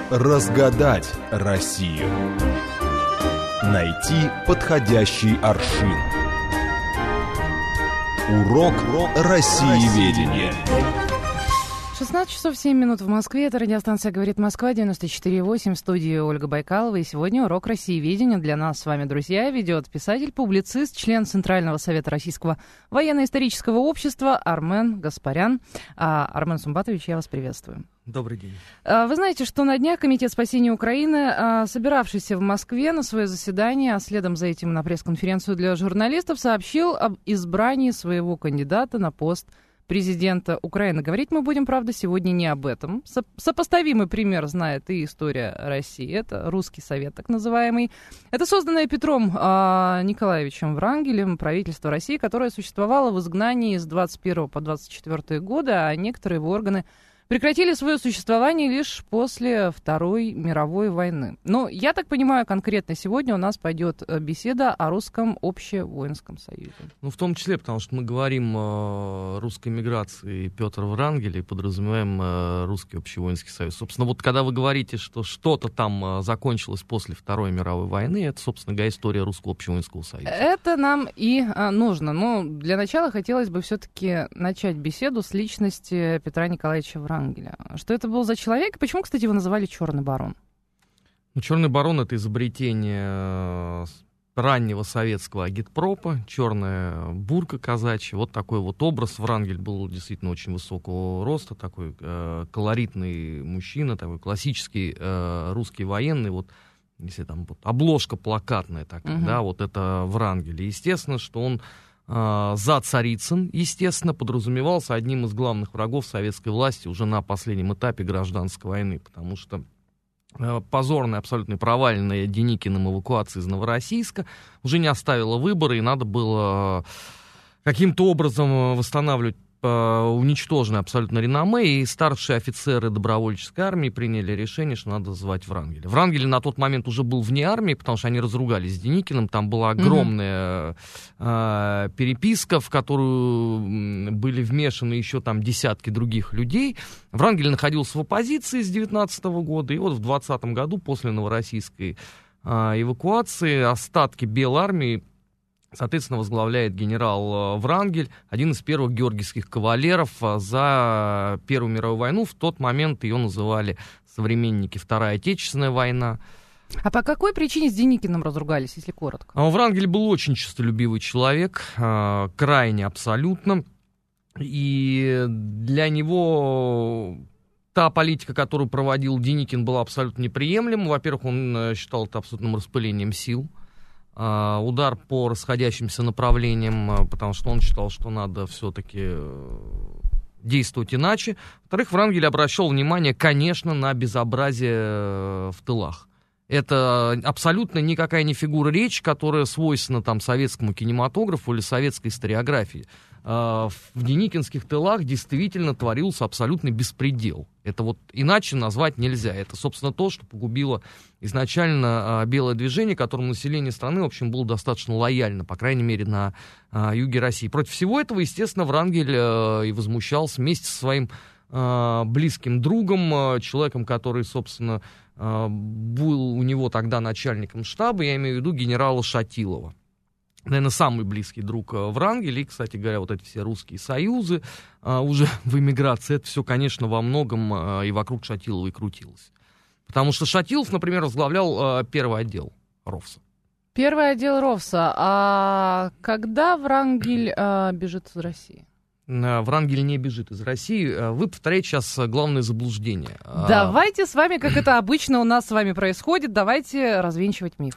Разгадать Россию. Найти подходящий аршин. Урок Россиеведения. 16 часов 7 минут в Москве. Это радиостанция «Говорит Москва», 94,8, в студии Ольга Байкалова. И сегодня урок Россиеведения для нас с вами, друзья, ведет писатель-публицист, член Центрального совета Российского военно-исторического общества Армен Гаспарян. Армен Сумбатович, я вас приветствую. Добрый день. Вы знаете, что на днях Комитет спасения Украины, собиравшийся в Москве на свое заседание, а следом за этим на пресс-конференцию для журналистов, сообщил об избрании своего кандидата на пост президента Украины. Говорить мы будем, правда, сегодня не об этом. Сопоставимый пример знает и история России. Это Русский совет, так называемый. Это созданное Петром Николаевичем Врангелем правительство России, которое существовало в изгнании с 21 по 24 годы, а некоторые его органы прекратили свое существование лишь после Второй мировой войны. Но, я так понимаю, конкретно сегодня у нас пойдет беседа о Русском общевоинском союзе. Ну, в том числе, потому что мы говорим о русской миграции Петра Врангеля и подразумеваем Русский общевоинский союз. Собственно, вот когда вы говорите, что что-то там закончилось после Второй мировой войны, это, собственно говоря, история Русского общевоинского союза. Это нам и нужно. Но для начала хотелось бы все-таки начать беседу с личности Петра Николаевича Врангеля. Что это был за человек? Почему, кстати, его называли «Черный барон»? Ну, «Черный барон» — это изобретение раннего советского агитпропа, черная бурка казачья. Вот такой вот образ. Врангель был действительно очень высокого роста, такой колоритный мужчина, такой классический русский военный. Вот, если там вот обложка плакатная такая, да, вот это Врангель. И естественно, что он за Царицын, естественно, подразумевался одним из главных врагов советской власти уже на последнем этапе гражданской войны, потому что позорная, абсолютно провальная Деникиным эвакуация из Новороссийска уже не оставила выбора, и надо было каким-то образом восстанавливать уничтоженное абсолютно реноме, и старшие офицеры добровольческой армии приняли решение, что надо звать Врангеля. Врангель на тот момент уже был вне армии, потому что они разругались с Деникиным, там была огромная переписка, в которую были вмешаны еще там десятки других людей. Врангель находился в оппозиции с 19 года, и вот в 20 году, после новороссийской эвакуации, остатки Белой армии, соответственно, возглавляет генерал Врангель, один из первых георгиевских кавалеров за Первую мировую войну. В тот момент ее называли современники Вторая Отечественная война. А по какой причине с Деникиным разругались, если коротко? Врангель был очень честолюбивый человек, крайне абсолютно. И для него та политика, которую проводил Деникин, была абсолютно неприемлема. Во-первых, он считал это абсолютным распылением сил. Удар по расходящимся направлениям, потому что он считал, что надо все-таки действовать иначе. Во-вторых, Врангель обращал внимание, конечно, на безобразие в тылах. Это абсолютно никакая не фигура речи, которая свойственна там советскому кинематографу или советской историографии. В деникинских тылах действительно творился абсолютный беспредел. Это вот иначе назвать нельзя. Это, собственно, то, что погубило изначально белое движение, которому население страны, в общем, было достаточно лояльно, по крайней мере, на юге России. Против всего этого, естественно, Врангель и возмущался вместе со своим близким другом, человеком, который, собственно, был у него тогда начальником штаба, я имею в виду генерала Шатилова. Наверное, самый близкий друг Врангеля. И, кстати говоря, вот эти все русские союзы уже в эмиграции, это все, конечно, во многом и вокруг Шатилова и крутилось. Потому что Шатилов, например, возглавлял первый отдел РОВСа. Первый отдел РОВСа. А когда Врангель бежит из России? Врангель не бежит из России. Вы повторяете сейчас главное заблуждение. Давайте с вами, как это обычно у нас с вами происходит, давайте развенчивать миф.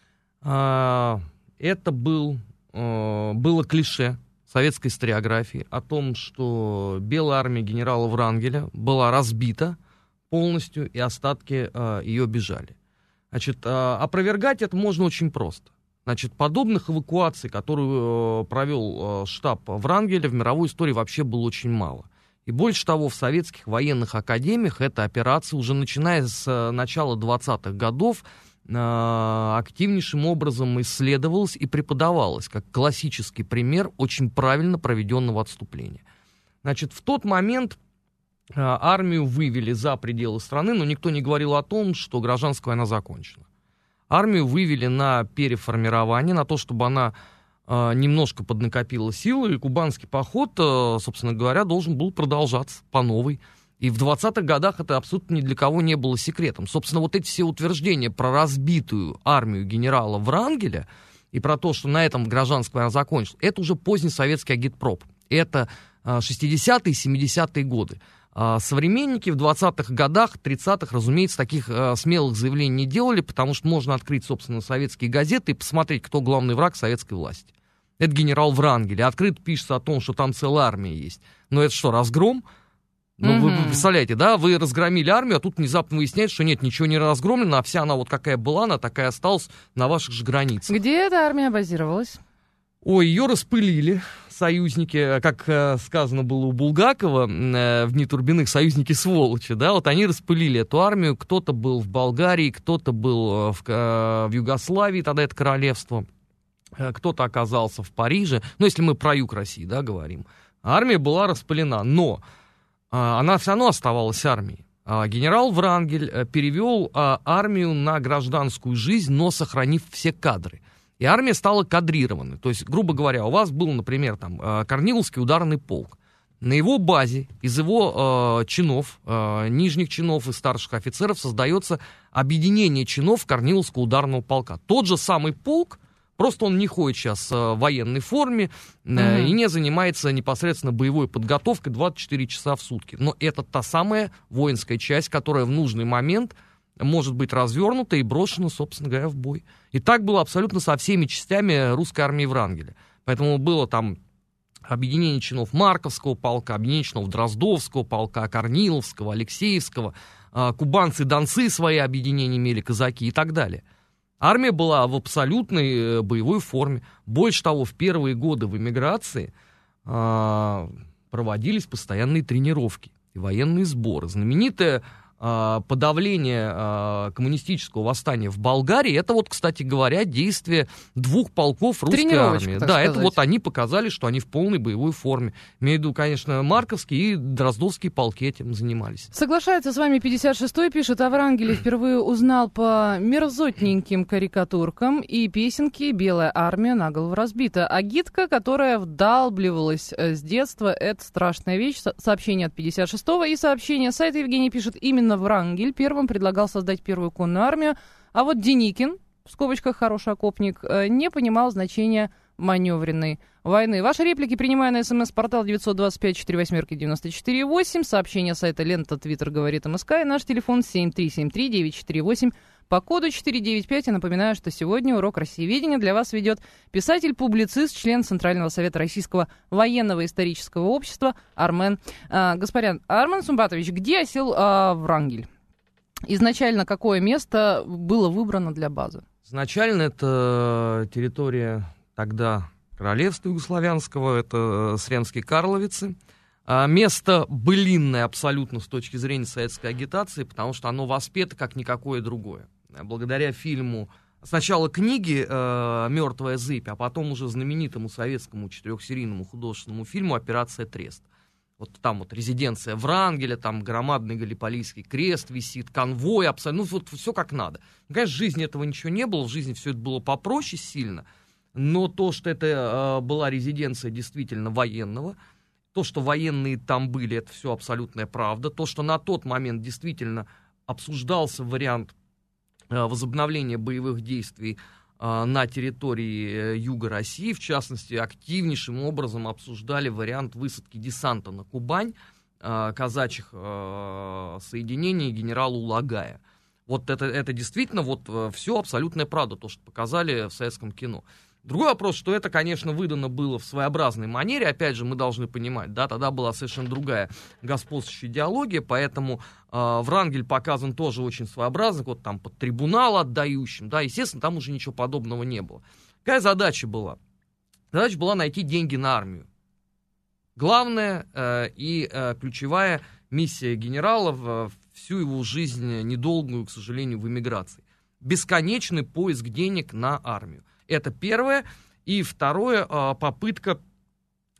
Это было клише советской историографии о том, что белая армия генерала Врангеля была разбита полностью, и остатки ее бежали. Значит, опровергать это можно очень просто. Значит, подобных эвакуаций, которую провел штаб Врангеля, в мировой истории вообще было очень мало. И больше того, в советских военных академиях эта операция, уже начиная с начала 20-х годов, активнейшим образом исследовалась и преподавалась как классический пример очень правильно проведенного отступления. Значит, в тот момент армию вывели за пределы страны, но никто не говорил о том, что гражданская война закончена. Армию вывели на переформирование, на то, чтобы она немножко поднакопила силы, и кубанский поход, собственно говоря, должен был продолжаться по новой. И в 20-х годах это абсолютно ни для кого не было секретом. Собственно, вот эти все утверждения про разбитую армию генерала Врангеля и про то, что на этом гражданская война закончилась, это уже поздний советский агитпроп. Это 60-е и 70-е годы. Современники в 20-х годах, 30-х, разумеется, таких смелых заявлений не делали, потому что можно открыть, собственно, советские газеты и посмотреть, кто главный враг советской власти. Это генерал Врангель. Открыто пишется о том, что там целая армия есть. Но это что, разгром? Ну, вы представляете, да, вы разгромили армию, а тут внезапно выясняется, что нет, ничего не разгромлено, а вся она вот какая была, она такая осталась на ваших же границах. Где эта армия базировалась? Ой, ее распылили союзники, как сказано было у Булгакова в «Дни Турбиных», союзники сволочи, да, вот они распылили эту армию, кто-то был в Болгарии, кто-то был в Югославии, тогда это королевство, кто-то оказался в Париже, ну, если мы про юг России, да, говорим. Армия была распылена, но она все равно оставалась армией. Генерал Врангель перевел армию на гражданскую жизнь, но сохранив все кадры. И армия стала кадрированной. То есть, грубо говоря, у вас был, например, там, Корниловский ударный полк. На его базе из его чинов, нижних чинов и старших офицеров создается объединение чинов Корниловского ударного полка. Тот же самый полк, просто он не ходит сейчас в военной форме и не занимается непосредственно боевой подготовкой 24 часа в сутки. Но это та самая воинская часть, которая в нужный момент может быть развернута и брошена, собственно говоря, в бой. И так было абсолютно со всеми частями русской армии Врангеля. Поэтому было там объединение чинов Марковского полка, объединение чинов Дроздовского полка, Корниловского, Алексеевского, кубанцы-донцы свои объединения имели, казаки и так далее. Армия была в абсолютной боевой форме. Больше того, в первые годы в эмиграции проводились постоянные тренировки и военные сборы. Знаменитое подавление коммунистического восстания в Болгарии, это вот, кстати говоря, действие двух полков русской армии. Да, это вот они показали, что они в полной боевой форме. Имею в виду, конечно, Марковские и Дроздовские полки этим занимались. Соглашается с вами 56-й, пишет: о Врангеле впервые узнал по мерзотненьким карикатуркам и песенке «Белая армия наголову разбита». Агитка, которая вдалбливалась с детства, это страшная вещь. Сообщение от 56-го и сообщение с сайта Евгений пишет: именно Врангель первым предлагал создать первую конную армию, а вот Деникин, в скобочках хороший окопник, не понимал значения маневренной войны. Ваши реплики принимаю на СМС-портал 925-48-94-8, сообщение сайта Лента, Твиттер, говорит МСК, и наш телефон 7373948 по коду 495. Я напоминаю, что сегодня урок россиеведения для вас ведет писатель-публицист, член Центрального совета Российского военного исторического общества Армен Гаспарян. Армен Сумбатович, где осел Врангель? Изначально какое место было выбрано для базы? Изначально это территория тогда королевства югославянского, это Сремские Карловицы. Место былинное абсолютно с точки зрения советской агитации, потому что оно воспето как никакое другое. Благодаря фильму, сначала книге «Мертвая зыбь», а потом уже знаменитому советскому 4-серийному художественному фильму «Операция Трест». Вот там вот резиденция Врангеля, там громадный Галиполийский крест висит, конвой абсолютно, ну вот все как надо. Конечно, в жизни этого ничего не было, в жизни все это было попроще сильно, но то, что это была резиденция действительно военного, то, что военные там были, это все абсолютная правда. То, что на тот момент действительно обсуждался вариант возобновления боевых действий на территории юга России, в частности, активнейшим образом обсуждали вариант высадки десанта на Кубань казачьих соединений генерала Улагая. Вот это действительно вот все абсолютная правда, то, что показали в советском кино. Другой вопрос, что это, конечно, выдано было в своеобразной манере, опять же, мы должны понимать, да, тогда была совершенно другая господствующая идеология, поэтому Врангель показан тоже очень своеобразно, вот там под трибунал отдающим, да, естественно, там уже ничего подобного не было. Какая задача была? Задача была найти деньги на армию. Главная и ключевая миссия генерала в всю его жизнь, недолгую, к сожалению, в эмиграции. Бесконечный поиск денег на армию. Это первое. И второе, попытка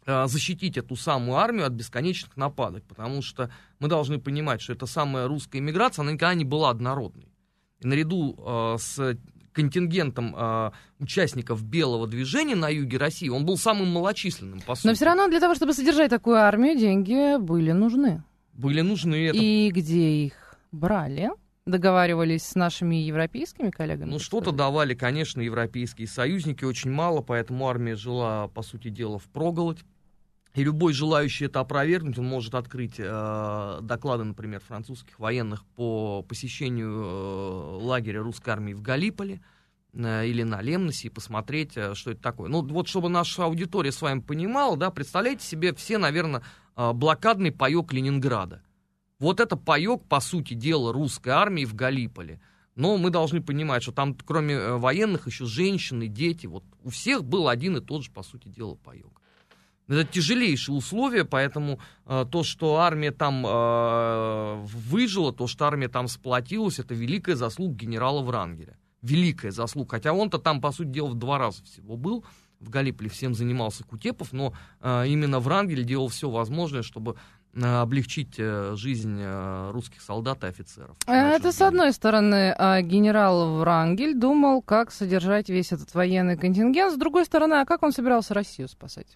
защитить эту самую армию от бесконечных нападок, потому что мы должны понимать, что эта самая русская эмиграция, она никогда не была однородной. И наряду с контингентом участников белого движения на юге России, он был самым малочисленным, по сути. Но все равно для того, чтобы содержать такую армию, деньги были нужны. Были нужны. И где их брали? Договаривались с нашими европейскими коллегами? Ну, что-то давали, конечно, европейские союзники, очень мало, поэтому армия жила, по сути дела, впроголодь. И любой желающий это опровергнуть, он может открыть доклады, например, французских военных по посещению лагеря русской армии в Галиполи или на Лемносе и посмотреть, что это такое. Ну, вот чтобы наша аудитория с вами понимала, да, представляете себе все, наверное, блокадный паёк Ленинграда. Вот это паёк, по сути дела, русской армии в Галиполи. Но мы должны понимать, что там, кроме военных, еще женщины, дети. Вот у всех был один и тот же, по сути дела, паёк. Это тяжелейшие условия, поэтому то, что армия там выжила, то, что армия там сплотилась, это великая заслуга генерала Врангеля. Великая заслуга. Хотя он-то там, по сути дела, в 2 раза всего был. В Галиполи всем занимался Кутепов, но именно Врангель делал все возможное, чтобы облегчить жизнь русских солдат и офицеров. Это с одной стороны, генерал Врангель думал, как содержать весь этот военный контингент. С другой стороны, а как он собирался Россию спасать?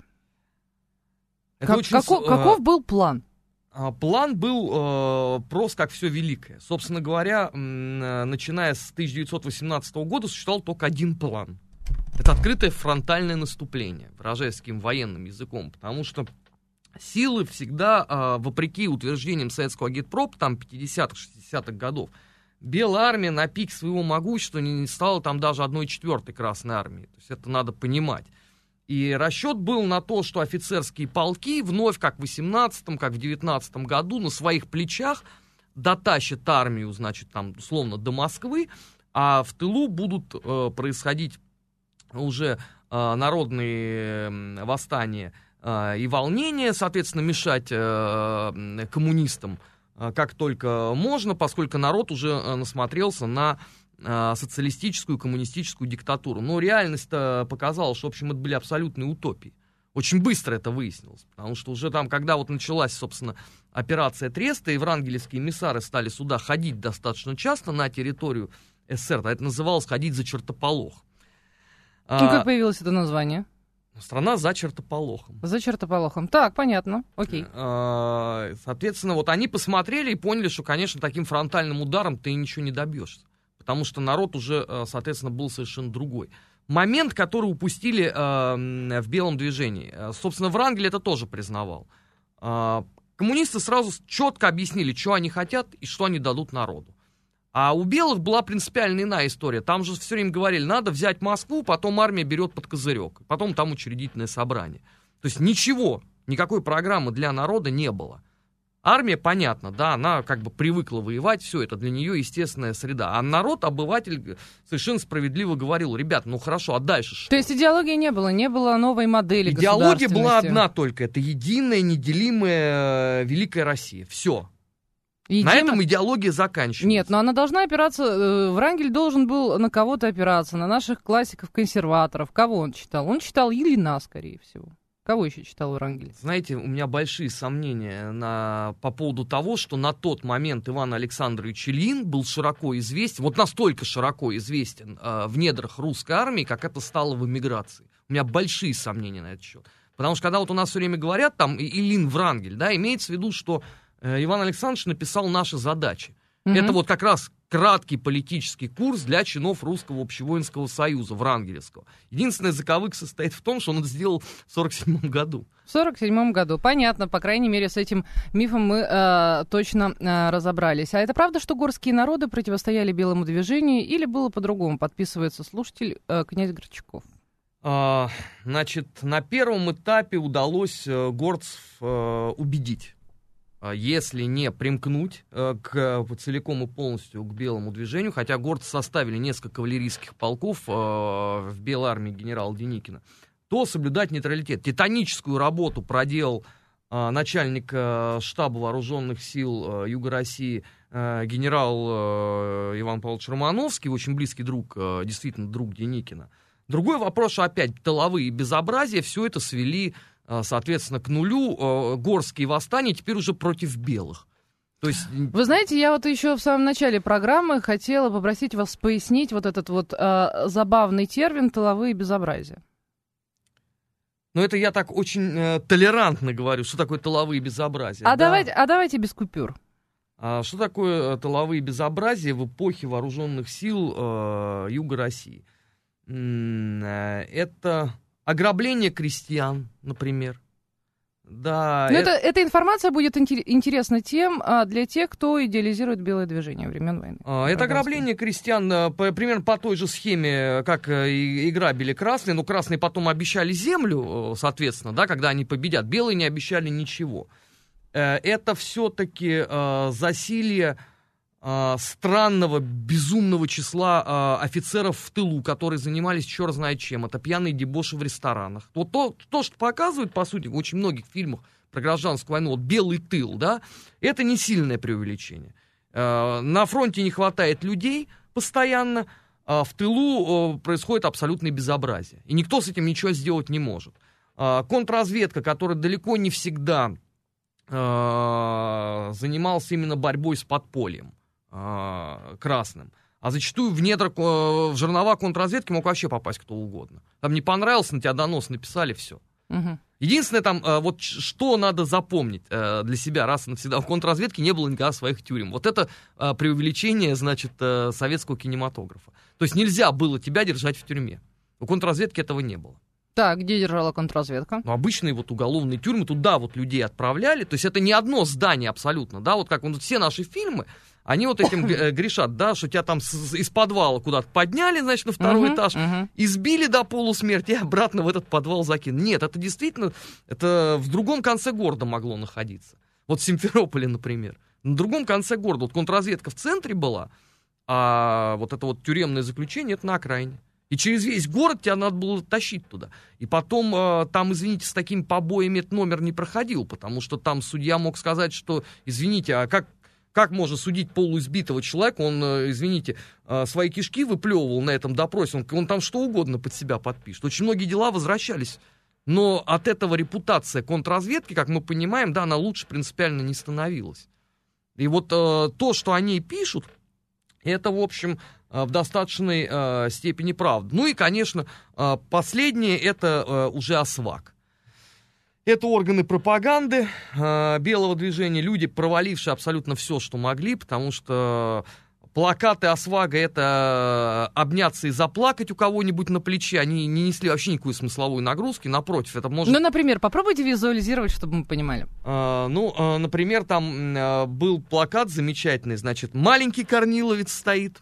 Каков был план? План был прост, как все великое. Собственно говоря, начиная с 1918 года существовал только один план. Это открытое фронтальное наступление, выражаясь таким военным языком, потому что силы всегда, вопреки утверждениям советского агитпропа, там, 50-х, 60-х годов, Белая армия на пик своего могущества не стала там даже 1/4 Красной армии. То есть это надо понимать. И расчет был на то, что офицерские полки вновь, как в 18-м, как в 19-м году, на своих плечах дотащат армию, значит, там, условно, до Москвы, а в тылу будут происходить уже народные восстания и волнения, соответственно, мешать коммунистам как только можно, поскольку народ уже насмотрелся на социалистическую, коммунистическую диктатуру. Но реальность показала, что, в общем, это были абсолютные утопии. Очень быстро это выяснилось, потому что уже там, когда вот началась, собственно, операция Треста, и врангелевские эмиссары стали сюда ходить достаточно часто на территорию СССР, это называлось «ходить за чертополох». И как появилось это название? Страна за чертополохом. За чертополохом. Так, понятно. Окей. Соответственно, вот они посмотрели и поняли, что, конечно, таким фронтальным ударом ты ничего не добьешься. Потому что народ уже, соответственно, был совершенно другой. Момент, который упустили в белом движении. Собственно, Врангель это тоже признавал. Коммунисты сразу четко объяснили, что они хотят и что они дадут народу. А у белых была принципиально иная история. Там же все время говорили, надо взять Москву, потом армия берет под козырек. Потом там учредительное собрание. То есть ничего, никакой программы для народа не было. Армия, понятно, да, она как бы привыкла воевать, все это для нее естественная среда. А народ, обыватель совершенно справедливо говорил, ребят, ну хорошо, а дальше что? То есть идеологии не было новой модели государственности? Идеология была одна только, это единая, неделимая великая Россия, все. На этом идеология заканчивается. Нет, но она должна опираться, Врангель должен был на кого-то опираться, на наших классиков-консерваторов. Кого он читал? Он читал Ильина, скорее всего. Кого еще читал Врангель? Знаете, у меня большие сомнения по поводу того, что на тот момент Иван Александрович Ильин был широко известен, вот настолько широко известен в недрах русской армии, как это стало в эмиграции. У меня большие сомнения на этот счет. Потому что когда вот у нас все время говорят, там, Ильин Врангель, да, имеется в виду, что Иван Александрович написал «Наши задачи». Это вот как раз краткий политический курс для чинов Русского общевоинского союза, Врангелевского. Единственная заковыка состоит в том, что он это сделал в 1947 году. В 1947 году. Понятно, по крайней мере, с этим мифом мы точно разобрались. А это правда, что горские народы противостояли белому движению, или было по-другому? Подписывается слушатель князь Горчаков. Значит, на первом этапе удалось горцев убедить. Если не примкнуть целиком и полностью к белому движению, хотя горцы составили несколько кавалерийских полков в белой армии генерала Деникина, то соблюдать нейтралитет. Титаническую работу проделал начальник штаба вооруженных сил Юга России генерал Иван Павлович Романовский, очень близкий друг, действительно друг Деникина. Другой вопрос, что опять тыловые безобразия, все это свели соответственно, к нулю, горские восстания теперь уже против белых. То есть... Вы знаете, я вот еще в самом начале программы хотела попросить вас пояснить вот этот вот забавный термин «тыловые безобразия». Ну, это я так очень толерантно говорю, что такое тыловые безобразия. Давайте без купюр. Что такое тыловые безобразия в эпохе вооруженных сил Юга России? Это ограбление крестьян, например. Да, эта информация будет интересна для тех, кто идеализирует белое движение времен войны. Это ограбление крестьян примерно по той же схеме, как и грабили красные, но красные потом обещали землю, соответственно, да, когда они победят. Белые не обещали ничего. Это все-таки засилье странного, безумного числа офицеров в тылу, которые занимались черт знает чем. Это пьяные дебоши в ресторанах. Вот то, что показывают, по сути, в очень многих фильмах про гражданскую войну, вот белый тыл, да, это не сильное преувеличение. На фронте не хватает людей постоянно, в тылу происходит абсолютное безобразие. И никто с этим ничего сделать не может. Контрразведка, которая далеко не всегда занималась именно борьбой с подпольем красным. А зачастую в жернова контрразведки мог вообще попасть кто угодно. Там не понравился, на тебя донос написали, все. Угу. Единственное, там, вот что надо запомнить для себя раз и навсегда. В контрразведке не было никогда своих тюрем. Вот это преувеличение, значит, советского кинематографа. То есть нельзя было тебя держать в тюрьме. У контрразведки этого не было. Так, где держала контрразведка? Ну, обычные вот уголовные тюрьмы, туда вот людей отправляли. То есть это не одно здание абсолютно, да, вот как вот все наши фильмы, они вот этим грешат, да, что тебя там из подвала куда-то подняли, значит, на второй этаж, избили до полусмерти и обратно в этот подвал закинули. Нет, это действительно, это в другом конце города могло находиться. Вот в Симферополе, например. На другом конце города. Вот контрразведка в центре была, а вот это вот тюремное заключение, это на окраине. И через весь город тебя надо было тащить туда. И потом там, извините, с такими побоями этот номер не проходил, потому что там судья мог сказать, что, извините, а как можно судить полуизбитого человека? Он, извините, свои кишки выплевывал на этом допросе, он там что угодно под себя подпишет. Очень многие дела возвращались. Но от этого репутация контрразведки, как мы понимаем, да, она лучше принципиально не становилась. И вот то, что они пишут, это, в общем, в достаточной степени правда. Ну и, конечно, последнее, это уже ОСВАК. Это органы пропаганды белого движения, люди, провалившие абсолютно все, что могли, потому что плакаты ОСВАГа — это обняться и заплакать у кого-нибудь на плече, они не несли вообще никакой смысловой нагрузки, напротив, это может... Ну, например, попробуйте визуализировать, чтобы мы понимали. Например, там был плакат замечательный, значит, маленький корниловец стоит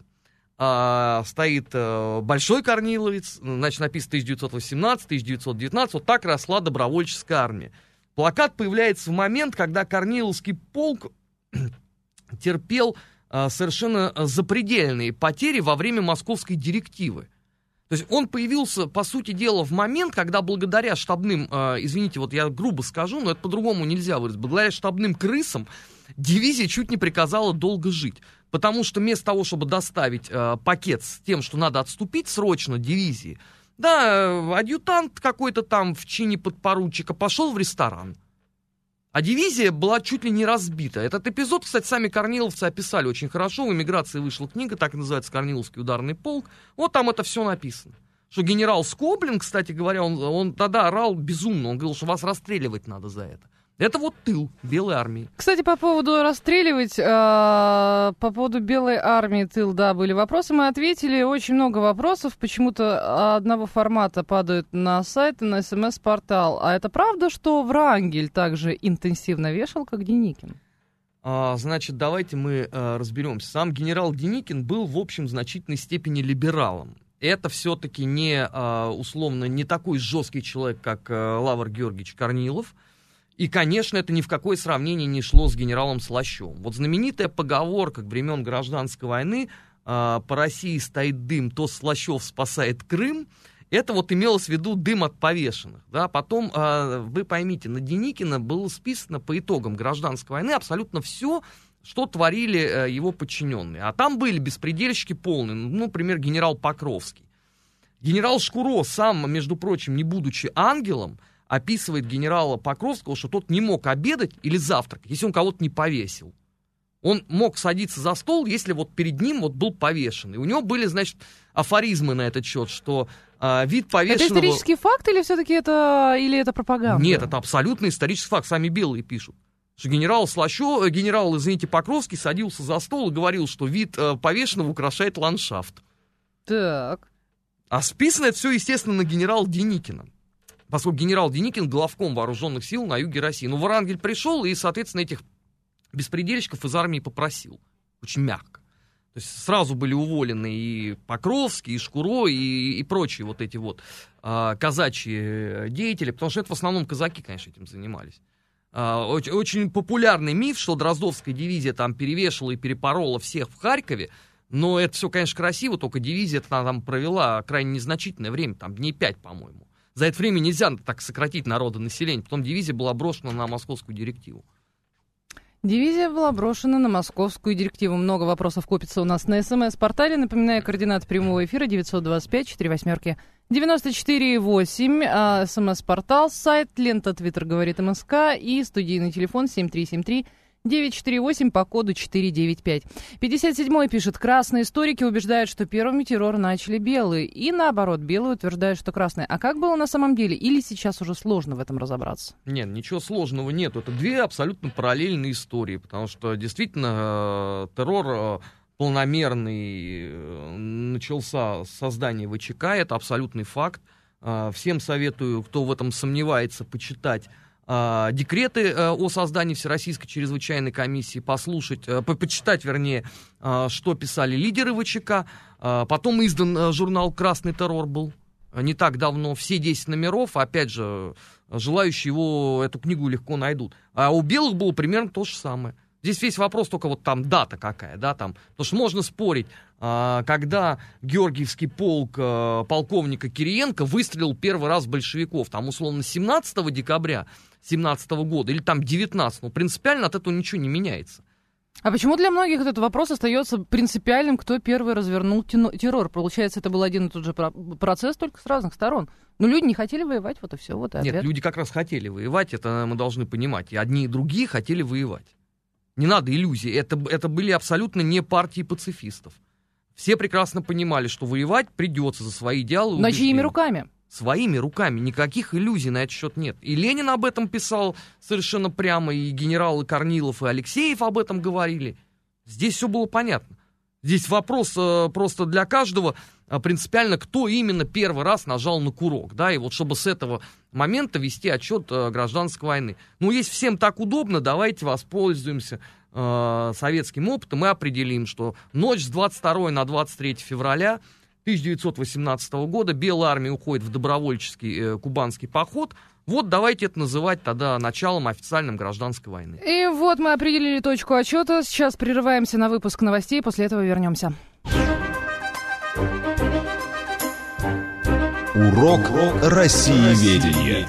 большой корниловец, значит, написано 1918, 1919, вот так росла добровольческая армия. Плакат появляется в момент, когда Корниловский полк терпел совершенно запредельные потери во время московской директивы. То есть он появился, по сути дела, в момент, когда благодаря штабным, извините, вот я грубо скажу, но это по-другому нельзя выразить, благодаря штабным крысам дивизия чуть не приказала долго жить. Потому что вместо того, чтобы доставить пакет с тем, что надо отступить срочно дивизии, да, адъютант какой-то там в чине подпоручика пошел в ресторан. А дивизия была чуть ли не разбита. Этот эпизод, кстати, сами корниловцы описали очень хорошо. В «Эмиграции» вышла книга, так и называется «Корниловский ударный полк». Вот там это все написано. Что генерал Скоблин, кстати говоря, он тогда орал безумно. Он говорил, что вас расстреливать надо за это. Это вот тыл Белой армии. Кстати, по поводу расстреливать, по поводу Белой армии, тыл, да, были вопросы. Мы ответили, очень много вопросов. Почему-то одного формата падают на сайт и на СМС-портал. А это правда, что Врангель также интенсивно вешал, как Деникин? Значит, давайте мы разберемся. Сам генерал Деникин был, в общем, в значительной степени либералом. Это все-таки условно, не такой жесткий человек, как Лавр Георгиевич Корнилов. И, конечно, это ни в какое сравнение не шло с генералом Слащевым. Вот знаменитая поговорка времен Гражданской войны «по России стоит дым, то Слащев спасает Крым», это вот имелось в виду дым от повешенных. Да? Потом, вы поймите, на Деникина было списано по итогам Гражданской войны абсолютно все, что творили его подчиненные. А там были беспредельщики полные, например, генерал Покровский. Генерал Шкуро сам, между прочим, не будучи ангелом, описывает генерала Покровского, что тот не мог обедать или завтракать, если он кого-то не повесил. Он мог садиться за стол, если вот перед ним вот был повешенный. У него были, значит, афоризмы на этот счет, что вид повешенного... Это исторический факт или все-таки это пропаганда? Нет, это абсолютно исторический факт. Сами белые пишут. Что генерал Покровский садился за стол и говорил, что вид повешенного украшает ландшафт. Так. А списано это все, естественно, на генерала Деникина. Поскольку генерал Деникин главком вооруженных сил на юге России. Ну, Врангель пришел и, соответственно, этих беспредельщиков из армии попросил. Очень мягко. То есть сразу были уволены и Покровский, и Шкуро, и прочие вот эти вот казачьи деятели, потому что это в основном казаки, конечно, этим занимались. Очень популярный миф, что Дроздовская дивизия там перевешала и перепорола всех в Харькове, но это все, конечно, красиво, только дивизия там провела крайне незначительное время, там дней 5, по-моему. За это время нельзя так сократить народонаселение, потом дивизия была брошена на московскую директиву. Дивизия была брошена на московскую директиву. Много вопросов копится у нас на СМС-портале. Напоминаю, координаты прямого эфира 925-48-94-8. СМС-портал, сайт, лента, твиттер, говорит МСК и студийный телефон 7373-948 по коду 495. 57-й пишет: красные историки убеждают, что первыми террор начали белые. И наоборот, белые утверждают, что красные. А как было на самом деле? Или сейчас уже сложно в этом разобраться? Нет, ничего сложного нет. Это две абсолютно параллельные истории. Потому что действительно террор полномерный начался с создания ВЧК. Это абсолютный факт. Всем советую, кто в этом сомневается, почитать декреты о создании Всероссийской чрезвычайной комиссии, почитать, вернее, что писали лидеры ВЧК. Потом издан журнал «Красный террор» был не так давно, все 10 номеров, опять же, желающие эту книгу легко найдут. А у белых было примерно то же самое. Здесь весь вопрос только вот там дата какая, да, там, потому что можно спорить, когда Георгиевский полк полковника Кириенко выстрелил первый раз в большевиков, там, условно, 17 декабря 17 года или там 19, но принципиально от этого ничего не меняется. А почему для многих этот вопрос остается принципиальным, кто первый развернул террор? Получается, это был один и тот же процесс, только с разных сторон. Но люди не хотели воевать, вот и все, вот и ответ. Нет, люди как раз хотели воевать, это мы должны понимать. И одни и другие хотели воевать. Не надо иллюзий, это были абсолютно не партии пацифистов. Все прекрасно понимали, что воевать придется за свои идеалы. Но чьими руками? Своими руками, никаких иллюзий на этот счет нет. И Ленин об этом писал совершенно прямо, и генералы Корнилов и Алексеев об этом говорили. Здесь все было понятно. Здесь вопрос просто для каждого принципиально, кто именно первый раз нажал на курок, да, и вот чтобы с этого момента вести отчет гражданской войны. Ну, если всем так удобно, давайте воспользуемся советским опытом и определим, что ночь с 22 на 23 февраля 1918 года Белая армия уходит в добровольческий кубанский поход. Вот давайте это называть тогда началом официальной гражданской войны. И вот мы определили точку отчета. Сейчас прерываемся на выпуск новостей, после этого вернемся. Урок Россиеведения.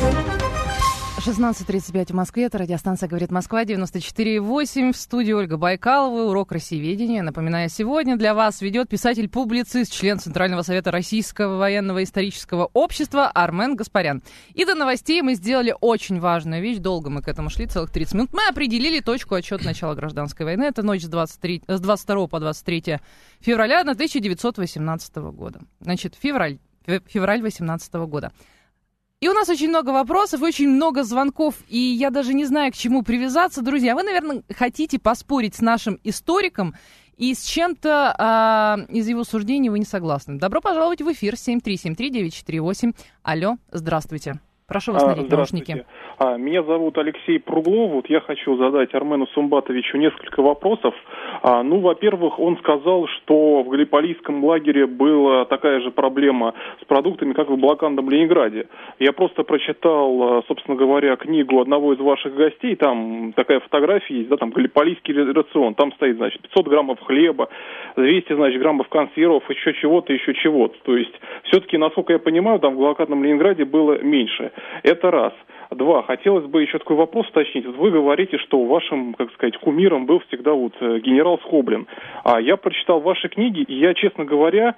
16:35 в Москве. Это радиостанция «Говорит Москва», 94,8. В студии Ольга Байкалова. Урок Россиеведения. Напоминаю, сегодня для вас ведет писатель-публицист, член Центрального совета Российского военного исторического общества Армен Гаспарян. И до новостей мы сделали очень важную вещь. Долго мы к этому шли, целых 30 минут. Мы определили точку отсчета начала гражданской войны. Это ночь с 22 по 23 февраля 1918 года. Значит, февраль 18 года. И у нас очень много вопросов, очень много звонков, и я даже не знаю, к чему привязаться. Друзья, вы, наверное, хотите поспорить с нашим историком, и с чем-то из его суждений вы не согласны. Добро пожаловать в эфир 7373948. Алло, здравствуйте. Прошу вас надеть наушники. Меня зовут Алексей Пруглов. Вот я хочу задать Армену Сумбатовичу несколько вопросов. Во-первых, он сказал, что в Галиполийском лагере была такая же проблема с продуктами, как и в блокадном Ленинграде. Я просто прочитал, собственно говоря, книгу одного из ваших гостей. Там такая фотография есть, да, там Галиполийский рацион. Там стоит, значит, 500 граммов хлеба, 200, значит, граммов консервов, еще чего-то. То есть, все-таки, насколько я понимаю, там в блокадном Ленинграде было меньше. Это раз. Два. Хотелось бы еще такой вопрос уточнить. Вот вы говорите, что вашим, как сказать, кумиром был всегда генерал Скоблин. Я прочитал ваши книги, и я, честно говоря,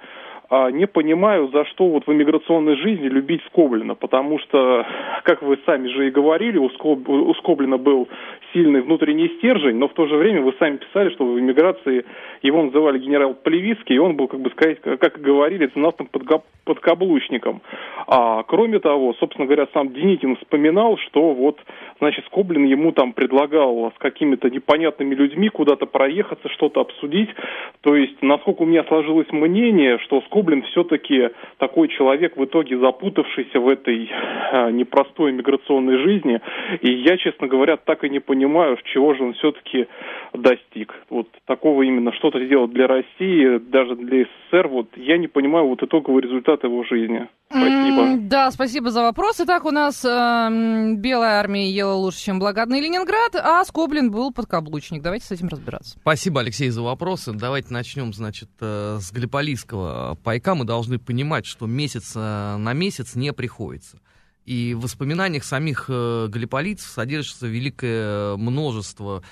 не понимаю, за что вот в иммиграционной жизни любить Скоблина, потому что, как вы сами же и говорили, у Скоблина был сильный внутренний стержень, но в то же время вы сами писали, что в иммиграции его называли генерал Плевицкий, и он был, как бы сказать, как говорили, ценностным подкаблучником. А кроме того, собственно говоря, сам Деникин вспоминал, что вот, значит, Скоблин ему там предлагал с какими-то непонятными людьми куда-то проехаться, что-то обсудить. То есть, насколько у меня сложилось мнение, что Скоблин все-таки такой человек, в итоге запутавшийся в этой непростой миграционной жизни. И я, честно говоря, так и не понимаю, чего же он все-таки достиг. Вот такого именно что-то сделать для России, даже для СССР, вот я не понимаю вот итоговый результат его жизни. Спасибо. Да, спасибо за вопрос. Итак, у нас Белая армия ела лучше, чем блокадный Ленинград, а Скоблин был подкаблучник. Давайте с этим разбираться. Спасибо, Алексей, за вопросы. Давайте начнем, значит, с галлиполийского пайка. Мы должны понимать, что месяц на месяц не приходится. И в воспоминаниях самих галлиполийцев содержится великое множество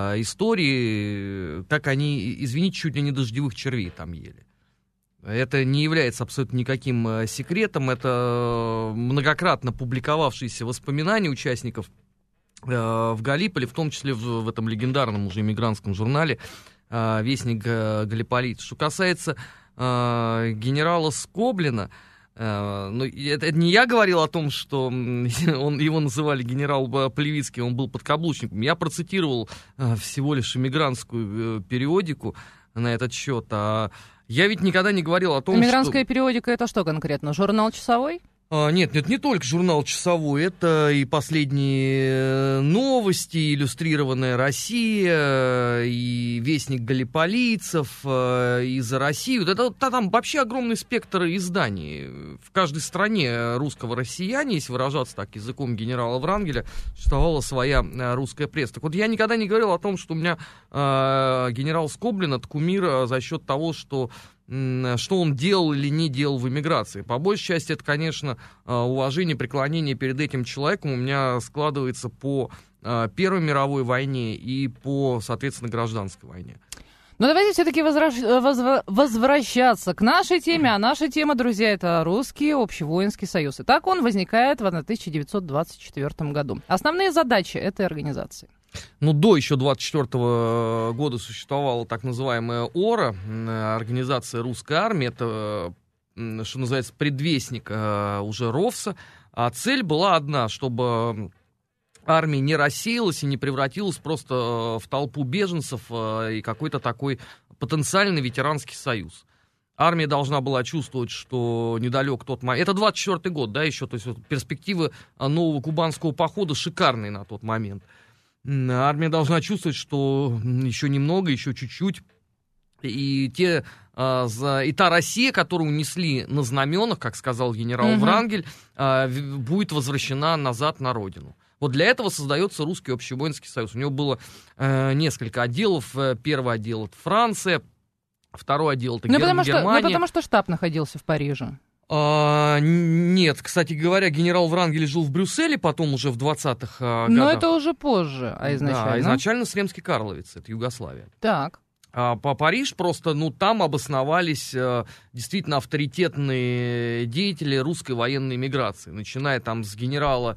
историй, как они, извините, чуть ли не дождевых червей там ели. Это не является абсолютно никаким секретом, это многократно публиковавшиеся воспоминания участников в Галлиполи, в том числе в этом легендарном уже иммигрантском журнале «Вестник Галлиполийца». Что касается генерала Скоблина, ну, это не я говорил о том, что его называли генерал Плевицкий, он был подкаблучником. Я процитировал всего лишь иммигрантскую периодику на этот счет, а я ведь никогда не говорил о том, Иммигрантская периодика — это что конкретно? Журнал «Часовой»? Нет, не только журнал «Часовой», это и последние новости, иллюстрированная Россия, и вестник галлиполийцев, и «За Россию». Это там вообще огромный спектр изданий. В каждой стране русского россияне, если выражаться так языком генерала Врангеля, существовала своя русская пресса. Так вот, я никогда не говорил о том, что у меня генерал Скоблин — это кумир за счет того, что он делал или не делал в эмиграции. По большей части это, конечно, уважение, преклонение перед этим человеком у меня складывается по Первой мировой войне и по, соответственно, гражданской войне. Но давайте все-таки возвращаться к нашей теме. А наша тема, друзья, это Русский общевоинский союз. Итак, он возникает в 1924 году. Основные задачи этой организации. Ну, до еще 24 года существовала так называемая ОРА, организация русской армии, это, что называется, предвестник уже РОВСа, а цель была одна, чтобы армия не рассеялась и не превратилась просто в толпу беженцев и какой-то такой потенциальный ветеранский союз. Армия должна была чувствовать, что недалек тот момент. Это 24-й год, да, еще, то есть вот, перспективы нового кубанского похода шикарные на тот момент. Армия должна чувствовать, что еще немного, еще чуть-чуть, и та Россия, которую унесли на знаменах, как сказал генерал Врангель, будет возвращена назад на родину. Вот для этого создается Русский общевоинский союз. У него было несколько отделов. Первый отдел — это Франция, второй отдел — это Германия. Потому что штаб находился в Париже. Нет, кстати говоря, генерал Врангель жил в Брюсселе, потом уже в 20-х годах. Но это уже позже, а изначально? Да, изначально Сремский Карловец, это Югославия. Так. По Париж просто, там обосновались действительно авторитетные деятели русской военной миграции, начиная там с генерала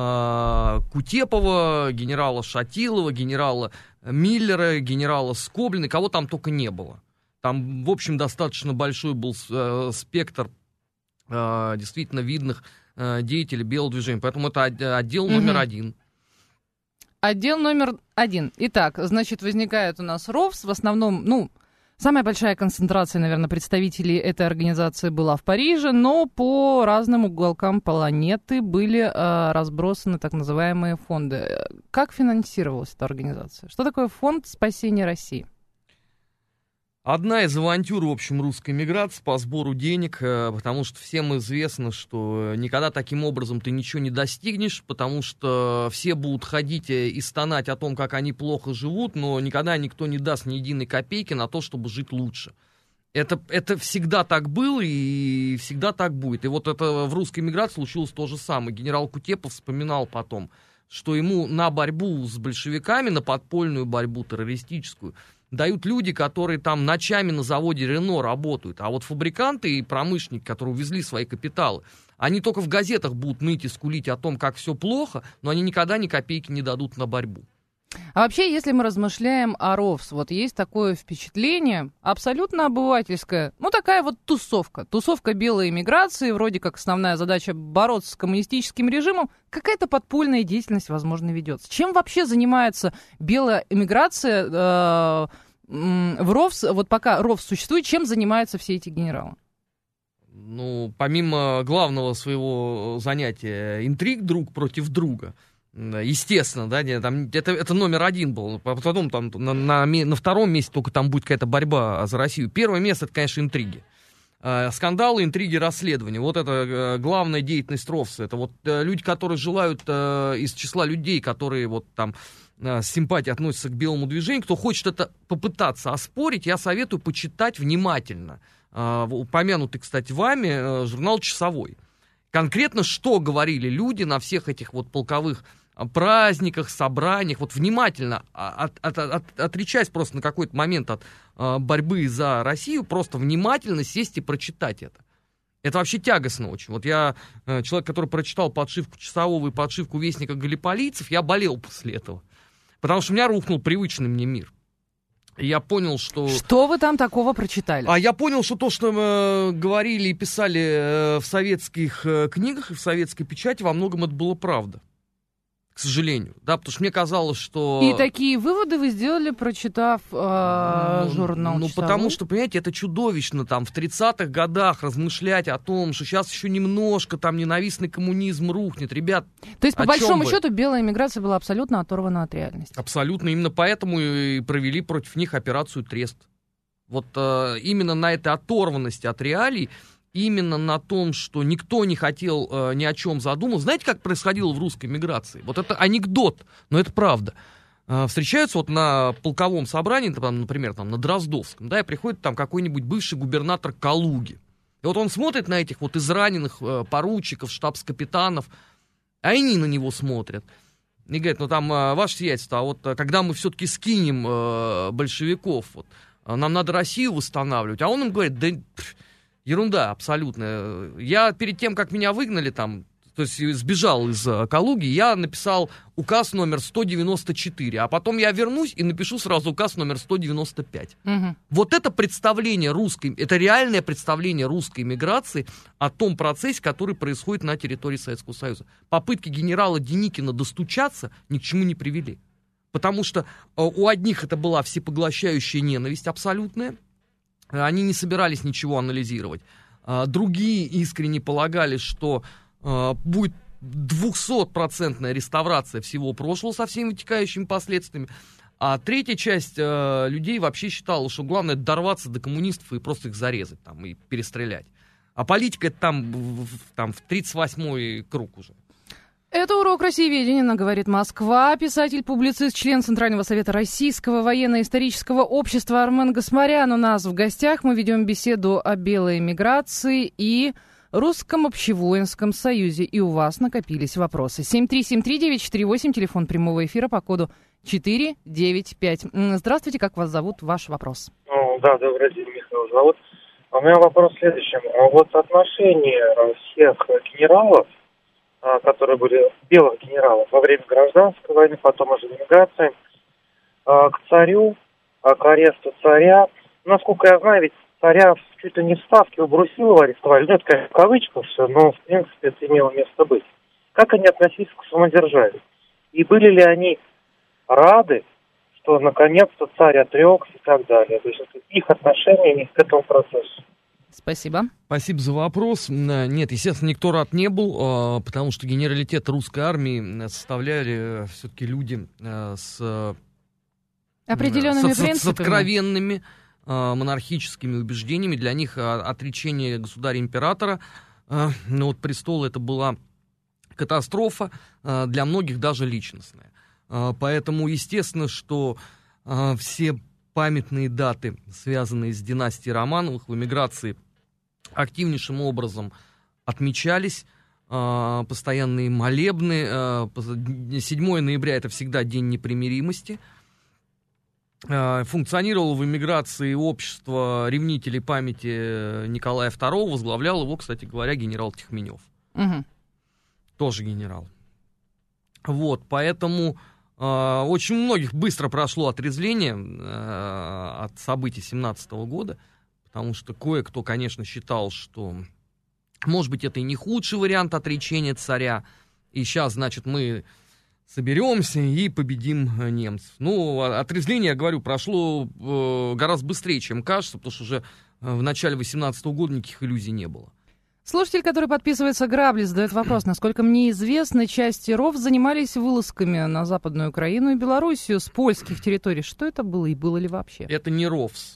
Кутепова, генерала Шатилова, генерала Миллера, генерала Скоблина, кого там только не было. Там, в общем, достаточно большой был спектр действительно видных деятелей белого движения. Поэтому это отдел номер один. Отдел номер один. Итак, значит, возникает у нас РОВС. В основном, самая большая концентрация, наверное, представителей этой организации была в Париже, но по разным уголкам планеты были разбросаны так называемые фонды. Как финансировалась эта организация? Что такое фонд спасения России? Одна из авантюр, в общем, русской миграции по сбору денег, потому что всем известно, что никогда таким образом ты ничего не достигнешь, потому что все будут ходить и стонать о том, как они плохо живут, но никогда никто не даст ни единой копейки на то, чтобы жить лучше. Это всегда так было и всегда так будет. И вот это в русской миграции случилось то же самое. Генерал Кутепов вспоминал потом, что ему на борьбу с большевиками, на подпольную борьбу террористическую, дают люди, которые там ночами на заводе Рено работают. А вот фабриканты и промышленники, которые увезли свои капиталы, они только в газетах будут ныть и скулить о том, как все плохо, но они никогда ни копейки не дадут на борьбу. А вообще, если мы размышляем о РОВС, вот есть такое впечатление, абсолютно обывательское, ну такая вот тусовка белой эмиграции, вроде как основная задача бороться с коммунистическим режимом, какая-то подпольная деятельность, возможно, ведется. Чем вообще занимается белая эмиграция в РОВС, вот пока РОВС существует, чем занимаются все эти генералы? Ну, помимо главного своего занятия интриг друг против друга, естественно, да, там, это номер один был. Потом там на втором месте только там будет какая-то борьба за Россию. Первое место, это, конечно, интриги. Скандалы, интриги, расследования. Вот это главная деятельность РОВСа. Это вот люди, которые желают из числа людей, которые вот там с симпатией относятся к белому движению. Кто хочет это попытаться оспорить, я советую почитать внимательно. Упомянутый, кстати, вами журнал «Часовой». Конкретно, что говорили люди на всех этих вот полковых праздниках, собраниях, вот внимательно, отречаясь просто на какой-то момент от борьбы за Россию, просто внимательно сесть и прочитать это. Это вообще тягостно очень. Вот я, человек, который прочитал подшивку «Часового» и подшивку «Вестника Галлиполийцев», я болел после этого. Потому что у меня рухнул привычный мне мир. И я понял, что... Что вы там такого прочитали? А я понял, что то, что говорили и писали в советских книгах и в советской печати, во многом это было правда. К сожалению. Да, потому что мне казалось, что... И такие выводы вы сделали, прочитав журнал Ну, «Часовой»? потому что, понимаете, это чудовищно там в 30-х годах размышлять о том, что сейчас еще немножко там ненавистный коммунизм рухнет. Ребят, то есть, по большому вы? счету, белая эмиграция была абсолютно оторвана от реальности. Абсолютно. Именно поэтому и провели против них операцию «Трест». Вот именно на этой оторванности от реалий, именно на том, что никто не хотел ни о чем задуматься. Знаете, как происходило в русской миграции? Вот это анекдот, но это правда. Встречаются вот на полковом собрании, там, например, там, на Дроздовском, да, и приходит там какой-нибудь бывший губернатор Калуги. И вот он смотрит на этих вот израненных поручиков, штабс-капитанов, а они на него смотрят. И говорят, ну там, ваше сиятельство, а вот когда мы все-таки скинем большевиков, вот, нам надо Россию восстанавливать. А он им говорит, да... Ерунда абсолютная. Я перед тем, как меня выгнали там, то есть сбежал из Калуги, я написал указ номер 194, а потом я вернусь и напишу сразу указ номер 195. Угу. Вот это представление русской, это реальное представление русской миграции о том процессе, который происходит на территории Советского Союза. Попытки генерала Деникина достучаться ни к чему не привели. Потому что у одних это была всепоглощающая ненависть абсолютная, они не собирались ничего анализировать. Другие искренне полагали, что будет 200% реставрация всего прошлого со всеми вытекающими последствиями. А третья часть людей вообще считала, что главное дорваться до коммунистов и просто их зарезать там, и перестрелять. А политика это там в 38-й круг уже. Это урок россиеведения, говорит Москва. Писатель-публицист, член Центрального совета Российского военно-исторического общества Армен Гаспарян у нас в гостях. Мы ведем беседу о белой эмиграции и Русском общевоинском союзе. И у вас накопились вопросы. 7373948, телефон прямого эфира по коду 495. Здравствуйте, как вас зовут? Ваш вопрос. Да, добрый день, Михаил зовут. У меня вопрос в следующем. Вот отношение всех генералов, которые были белых генералов во время гражданской войны, потом уже эмиграции, к царю, к аресту царя. Насколько я знаю, ведь царя чуть ли не в Ставке у Брусилова арестовали. Ну, это, конечно, в кавычках все, но, в принципе, это имело место быть. Как они относились к самодержавию? И были ли они рады, что, наконец-то, царь отрекся и так далее? То есть, их отношение к этому процессу. Спасибо. Спасибо за вопрос. Нет, естественно, никто рад не был, потому что генералитет русской армии составляли все-таки люди с определенными принципами, с откровенными монархическими убеждениями. Для них отречение государя-императора, престол, это была катастрофа, для многих даже личностная. Поэтому, естественно, что все памятные даты, связанные с династией Романовых, в эмиграции активнейшим образом отмечались, постоянные молебны. 7 ноября — это всегда день непримиримости. функционировало в эмиграции общество ревнителей памяти Николая II, возглавлял его, кстати говоря, генерал Тихменев. Угу. Тоже генерал. Вот, поэтому очень у многих быстро прошло отрезвление от событий 17 года, потому что кое-кто, конечно, считал, что, может быть, это и не худший вариант отречения царя, и сейчас, значит, мы соберемся и победим немцев. Ну, отрезвление, я говорю, прошло гораздо быстрее, чем кажется, потому что уже в начале 18 года никаких иллюзий не было. Слушатель, который подписывается Грабли, задает вопрос. Насколько мне известно, части РОВ занимались вылазками на Западную Украину и Белоруссию с польских территорий. Что это было и было ли вообще? Это не РОВС.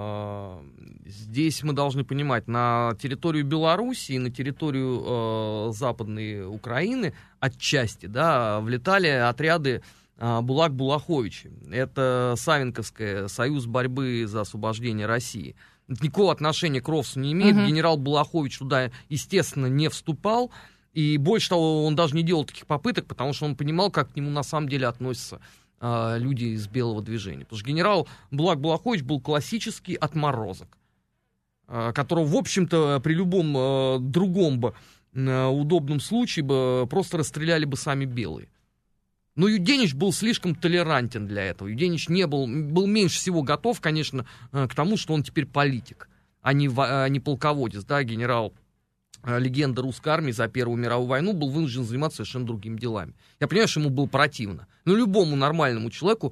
Здесь мы должны понимать, на территорию Белоруссии, на территорию Западной Украины отчасти, да, влетали отряды Булак-Булаховича. Это Савенковская, Союз борьбы за освобождение России. Никакого отношения к РОВСу не имеет. Генерал Булахович туда, естественно, не вступал. И больше того, он даже не делал таких попыток, потому что он понимал, как к нему на самом деле относятся люди из белого движения. Потому что генерал Булак-Булахович был классический отморозок, которого, в общем-то, при любом другом бы удобном случае бы просто расстреляли бы сами белые. Но Юденич был слишком толерантен для этого. Юденич был меньше всего готов, конечно, к тому, что он теперь политик, а не полководец. Да? Генерал, легенда русской армии за Первую мировую войну, был вынужден заниматься совершенно другими делами. Я понимаю, что ему было противно. Но любому нормальному человеку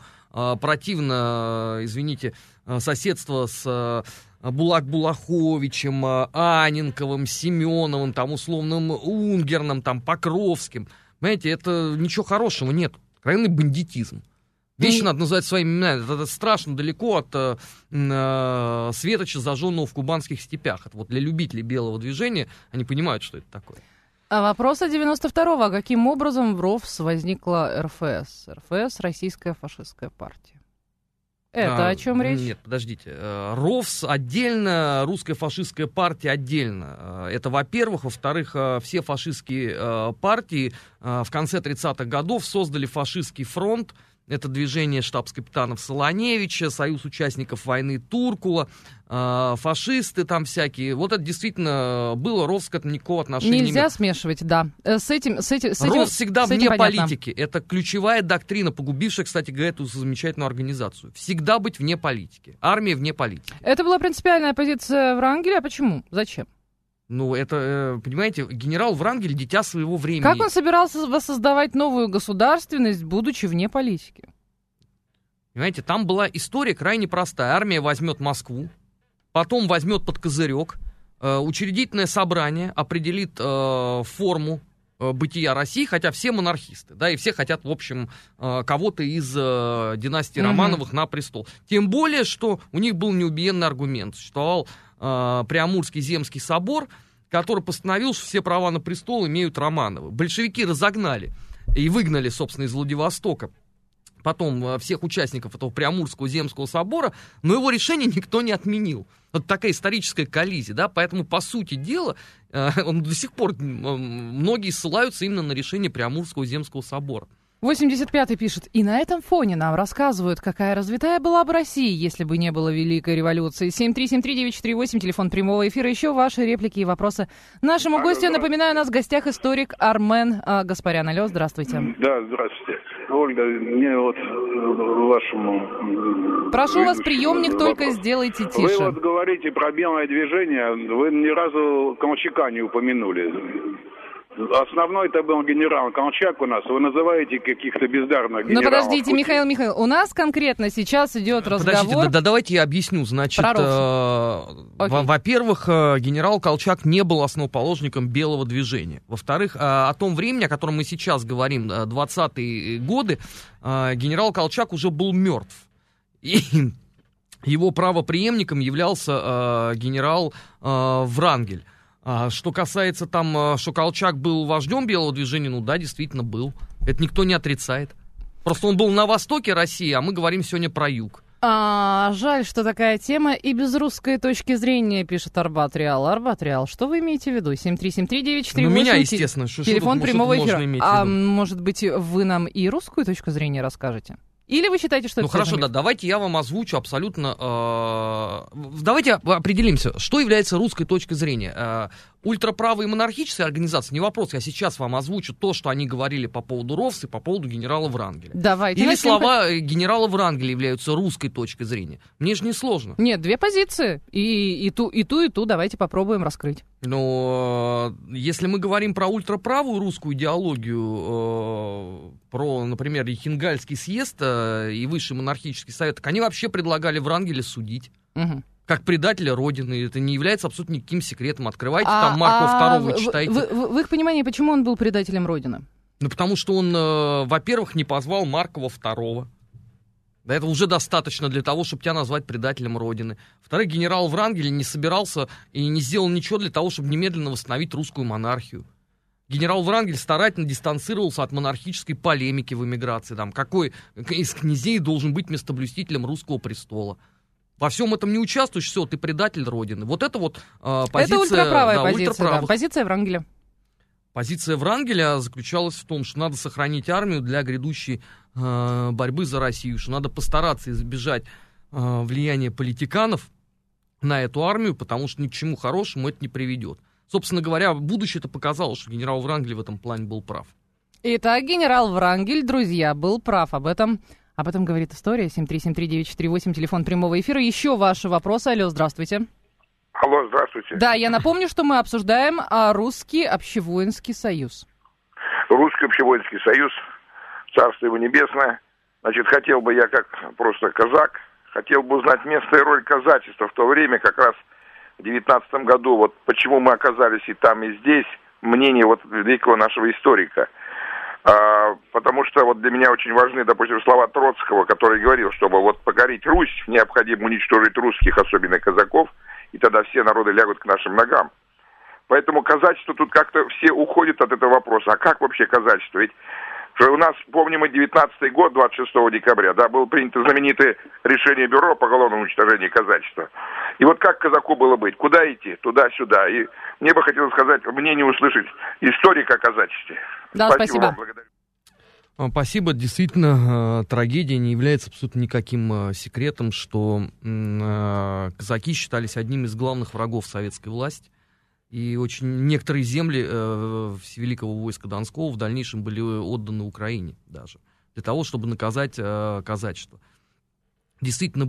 противно, извините, соседство с Булак-Булаховичем, Анненковым, Семеновым, там, условным Унгерном, там, Покровским. Понимаете, это ничего хорошего нет. Откровенный бандитизм. Вещи надо называть своими именами. Это страшно далеко от светоча, зажженного в кубанских степях. Это вот для любителей белого движения, они понимают, что это такое. А вопрос от 92-го. А каким образом в РОВС возникла РФС? РФС — Российская фашистская партия. Это о чем речь? Нет, подождите. РОВС отдельно, Русская фашистская партия отдельно. Это, во-первых. Во-вторых, все фашистские партии в конце 30-х годов создали фашистский фронт. Это движение штабс-капитанов Солоневича, союз участников войны Туркула, фашисты там всякие. Вот это действительно было. РОВС к этому никакого отношения не имеет. Нельзя смешивать, да. С этим РОВС всегда вне политики. Это ключевая доктрина, погубившая, кстати говоря, эту замечательную организацию. Всегда быть вне политики. Армия вне политики. Это была принципиальная позиция Врангеля. А почему? Зачем? Ну, это, понимаете, генерал Врангель — дитя своего времени. Как он собирался воссоздавать новую государственность, будучи вне политики? Понимаете, там была история крайне простая. Армия возьмет Москву, потом возьмет под козырек, учредительное собрание определит форму бытия России, хотя все монархисты, да, и все хотят, в общем, кого-то из династии Романовых на престол. Тем более, что у них был неубиенный аргумент. Существовал Преамурский земский собор, который постановил, что все права на престол имеют Романовы. Большевики разогнали и выгнали, собственно, из Владивостока потом всех участников этого Преамурского земского собора, но его решение никто не отменил. Вот такая историческая коллизия, да, поэтому, по сути дела, он до сих пор многие ссылаются именно на решение Преамурского земского собора. 85-й пишет: и на этом фоне нам рассказывают, какая развитая была бы Россия, если бы не было Великой революции. 7373948, телефон прямого эфира. Еще ваши реплики и вопросы нашему гостю. Напоминаю, у нас в гостях историк Армен Гаспарян. Алло, здравствуйте. Да, здравствуйте. Ольга, мне вот вашему... Прошу вас, приемник только сделайте тише. Вы вот говорите про белое движение, вы ни разу Колчака не упомянули. Основной это был генерал Колчак у нас. Вы называете каких-то бездарных генералов. Ну, подождите, Михаил, у нас конкретно сейчас идет разговор... Подождите, давайте я объясню. Значит, во-первых, генерал Колчак не был основоположником белого движения. Во-вторых, о том времени, о котором мы сейчас говорим, 20-е годы, генерал Колчак уже был мертв. И его правопреемником являлся генерал Врангель. Что касается там, что Колчак был вождем белого движения, ну да, действительно был. Это никто не отрицает. Просто он был на востоке России, а мы говорим сегодня про юг. Жаль, что такая тема и без русской точки зрения, пишет Арбат Реал. Арбат Реал, что вы имеете в виду? 7373948. Ну, меня, естественно. Телефон прямого эфира. Может быть, вы нам и русскую точку зрения расскажете? Или вы считаете, что это... Ну хорошо, да, давайте я вам озвучу абсолютно... Давайте определимся, что является русской точкой зрения. Ультраправые монархические организации, не вопрос, я сейчас вам озвучу то, что они говорили по поводу РОВС и по поводу генерала Врангеля. Давайте. Или слова генерала Врангеля являются русской точкой зрения. Мне же не сложно. Нет, две позиции. И ту, давайте попробуем раскрыть. Но если мы говорим про ультраправую русскую идеологию, про, например, Ихенгальский съезд и Высший монархический совет, так они вообще предлагали Врангеля судить. Угу. Как предателя Родины. Это не является абсолютно никаким секретом. Открывайте там Маркова II, читайте. В их понимании, почему он был предателем Родины? Ну, потому что он, во-первых, не позвал Маркова II. Да, это уже достаточно для того, чтобы тебя назвать предателем Родины. Во-вторых, генерал Врангель не собирался и не сделал ничего для того, чтобы немедленно восстановить русскую монархию. Генерал Врангель старательно дистанцировался от монархической полемики в эмиграции. Там, какой из князей должен быть местоблюстителем русского престола. Во всем этом не участвуешь, все, ты предатель Родины. Вот это вот позиция... Это ультраправая позиция, да. Позиция Врангеля. Позиция Врангеля заключалась в том, что надо сохранить армию для грядущей борьбы за Россию, что надо постараться избежать влияния политиканов на эту армию, потому что ни к чему хорошему это не приведет. Собственно говоря, будущее это показало, что генерал Врангель в этом плане был прав. Итак, генерал Врангель, друзья, был прав. Об этом говорит история. 7373948, телефон прямого эфира. Еще ваши вопросы. Алло, здравствуйте. Алло, здравствуйте. Да, я напомню, что мы обсуждаем Русский общевоинский союз. Русский общевоинский союз, царство его небесное. Значит, хотел бы я, как просто казак, хотел бы узнать место и роль казачества в то время, как раз в 19 году. Вот почему мы оказались и там, и здесь. Мнение вот великого нашего историка. Потому что вот для меня очень важны, допустим, слова Троцкого, который говорил, чтобы вот покорить Русь, необходимо уничтожить русских, особенно казаков, и тогда все народы лягут к нашим ногам. Поэтому казачество тут как-то все уходят от этого вопроса. А как вообще казачество? Ведь у нас, помним, мы 19-й год, 26 декабря, да, было принято знаменитое решение Бюро по уголовному уничтожению казачества. И вот как казаку было быть? Куда идти? Туда-сюда. И мне бы хотелось сказать, мнение услышать историка о казачестве. Да, спасибо. Благодарю. Спасибо. Действительно, трагедия не является абсолютно никаким секретом, что казаки считались одним из главных врагов советской власти. И очень некоторые земли Великого войска Донского в дальнейшем были отданы Украине даже, для того, чтобы наказать казачество. Действительно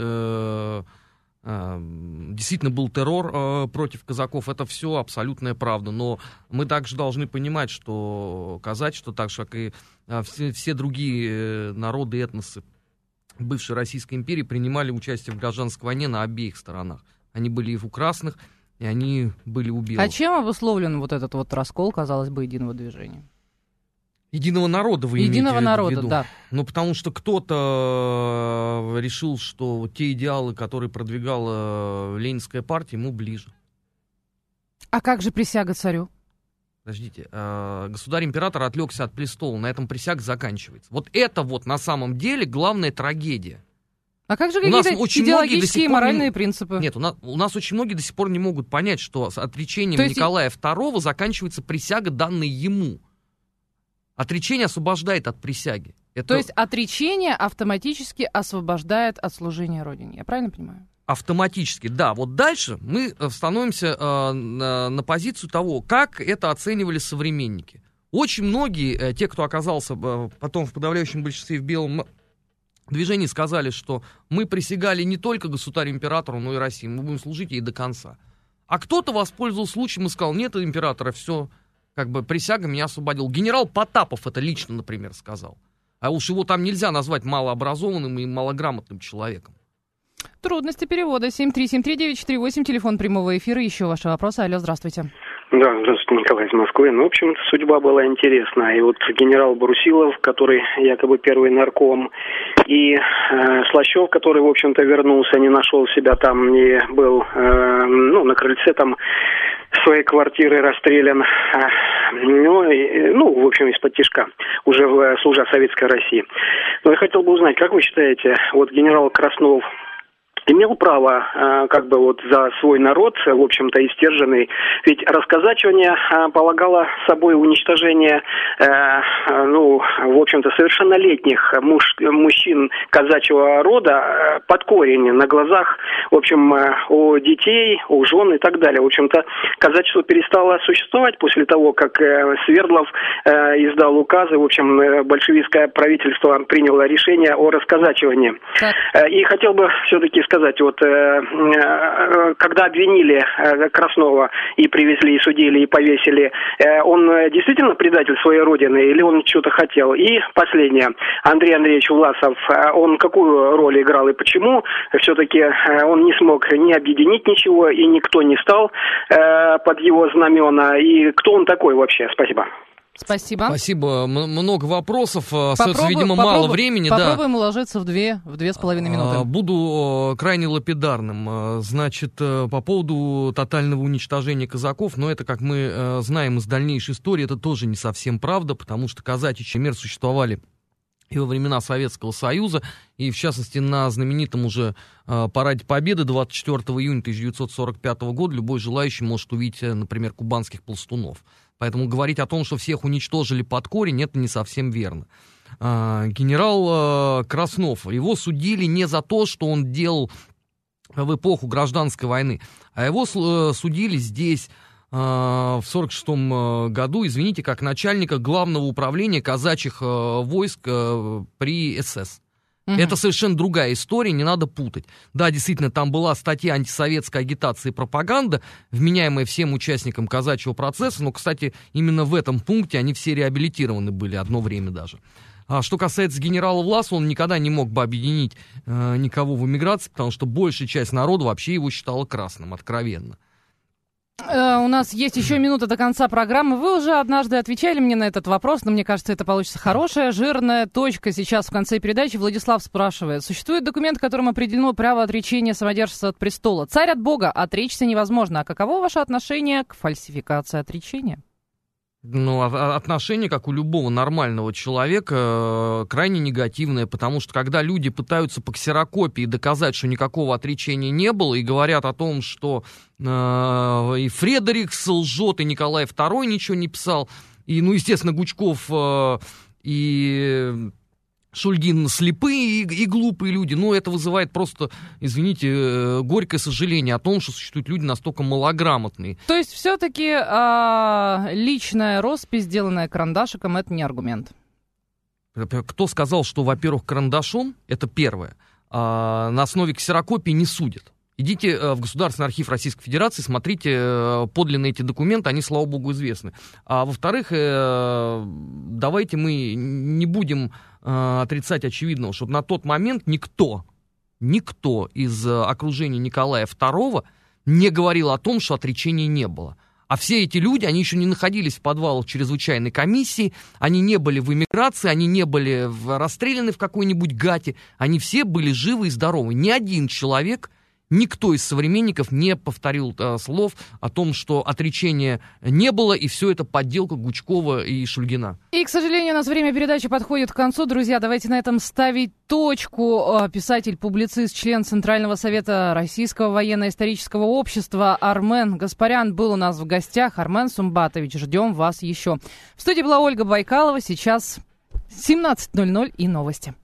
был террор против казаков, это все абсолютная правда, но мы также должны понимать, что казачество, так же, как и все другие народы и этносы бывшей Российской империи, принимали участие в гражданской войне на обеих сторонах. Они были и у красных, и они были у белых. А чем обусловлен вот этот вот раскол, казалось бы, единого движения? Единого народа вы имеете в виду? Единого народа, да. Ну, потому что кто-то решил, что те идеалы, которые продвигала Ленинская партия, ему ближе. А как же присяга царю? Подождите, государь-император отвлекся от престола, на этом присяга заканчивается. Вот это вот на самом деле главная трагедия. А как же какие-то идеологические и моральные принципы? Нет, у нас очень многие до сих пор не могут понять, что с отречением Николая II заканчивается присяга, данная ему. Отречение освобождает от присяги. То есть отречение автоматически освобождает от служения Родине. Я правильно понимаю? Автоматически, да. Вот дальше мы становимся на позицию того, как это оценивали современники. Очень многие, те, кто оказался потом в подавляющем большинстве в белом движении, сказали, что мы присягали не только государю-императору, но и России. Мы будем служить ей до конца. А кто-то воспользовался случаем и сказал, нет императора, все, как бы присяга меня освободил. Генерал Потапов это лично, например, сказал. А уж его там нельзя назвать малообразованным и малограмотным человеком. Трудности перевода. 7373948, телефон прямого эфира. Еще ваши вопросы. Алло, здравствуйте. Да, здравствуйте, Николай из Москвы. Ну, в общем, судьба была интересна. И вот генерал Брусилов, который якобы первый нарком, и Слащев, который, в общем-то, вернулся, не нашел себя там, не был, на крыльце там своей квартиры расстрелян, в общем, из-под тишка, уже служа Советской России. Но я хотел бы узнать, как вы считаете, вот генерал Краснов, имел право как бы вот за свой народ, в общем-то, истерженный. Ведь расказачивание полагало собой уничтожение, в общем-то, совершеннолетних мужчин казачьего рода под корень на глазах, в общем, у детей, у жен и так далее. В общем-то, казачество перестало существовать после того, как Свердлов издал указы. В общем, большевистское правительство приняло решение о расказачивании. И хотел бы все-таки сказать, вот когда обвинили Краснова и привезли, и судили, и повесили, он действительно предатель своей родины или он что-то хотел? И последнее. Андрей Андреевич Власов, он какую роль играл и почему? Все-таки он не смог ни объединить ничего, и никто не стал под его знамена. И кто он такой вообще? Спасибо. Спасибо. Спасибо. Много вопросов. Остается, видимо, мало времени. Попробуем уложиться в 2,5 минуты. Буду крайне лапидарным. Значит, по поводу тотального уничтожения казаков, но это, как мы знаем из дальнейшей истории, это тоже не совсем правда, потому что казачьи меры существовали и во времена Советского Союза, и, в частности, на знаменитом уже Параде Победы 24 июня 1945 года любой желающий может увидеть, например, кубанских пластунов. Поэтому говорить о том, что всех уничтожили под корень, это не совсем верно. Генерал Краснов, его судили не за то, что он делал в эпоху гражданской войны, а его судили здесь в 1946 году, извините, как начальника главного управления казачьих войск при СС. Это совершенно другая история, не надо путать. Да, действительно, там была статья антисоветской агитации и пропаганда, вменяемая всем участникам казачьего процесса, но, кстати, именно в этом пункте они все реабилитированы были одно время даже. А что касается генерала Власова, он никогда не мог бы объединить никого в эмиграции, потому что большая часть народа вообще его считала красным, откровенно. У нас есть еще минута до конца программы. Вы уже однажды отвечали мне на этот вопрос, но мне кажется, это получится хорошая, жирная точка сейчас в конце передачи. Владислав спрашивает. Существует документ, которым определено право отречения самодержца от престола. Царь от Бога, отречься невозможно. А каково ваше отношение к фальсификации отречения? Ну, отношение, как у любого нормального человека, крайне негативное, потому что когда люди пытаются по ксерокопии доказать, что никакого отречения не было, и говорят о том, что и Фредерикс лжет, и Николай II ничего не писал, и, ну, естественно, Гучков и Шульгин слепые и глупые люди, но это вызывает просто, извините, горькое сожаление о том, что существуют люди настолько малограмотные. То есть все-таки личная роспись, сделанная карандашиком, это не аргумент? Кто сказал, что, во-первых, карандашом, это первое, на основе ксерокопии не судят. Идите в Государственный архив Российской Федерации, смотрите подлинные эти документы, они, слава богу, известны. А во-вторых, давайте мы не будем отрицать очевидного, что на тот момент никто из окружения Николая II не говорил о том, что отречения не было. А все эти люди, они еще не находились в подвалах чрезвычайной комиссии, они не были в эмиграции, они не были расстреляны в какой-нибудь гате, они все были живы и здоровы. Ни один человек, никто из современников не повторил слов о том, что отречения не было, и все это подделка Гучкова и Шульгина. И, к сожалению, у нас время передачи подходит к концу. Друзья, давайте на этом ставить точку. Писатель, публицист, член Центрального совета Российского военно-исторического общества Армен Гаспарян был у нас в гостях. Армен Сумбатович, ждем вас еще. В студии была Ольга Байкалова. Сейчас 17:00 и новости.